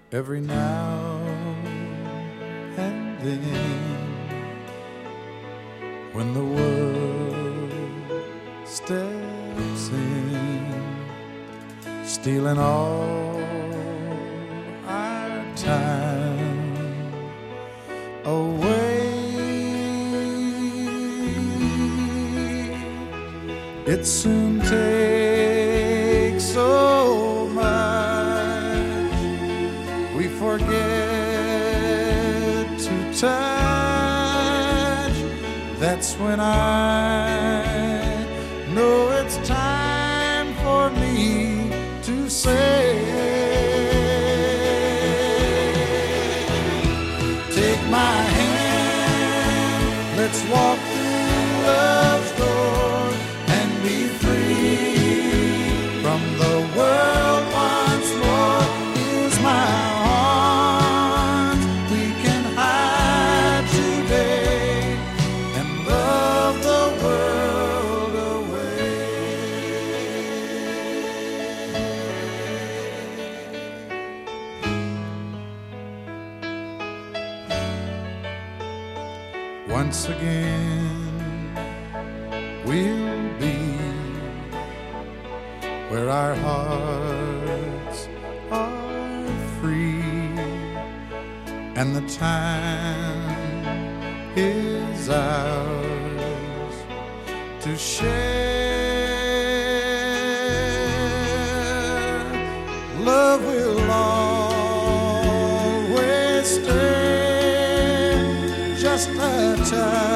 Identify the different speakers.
Speaker 1: every now and then, when the world steps in, stealing all our time away, it soon takes so much we forget to touch. That's when I know it's time for me to say, take my hand, let's walk through love's door and be free from the world once more. Here's my arms, we can hide today and love the world away. Once again we'll be where our hearts are free and the time is ours to share. Love will always stay just a touch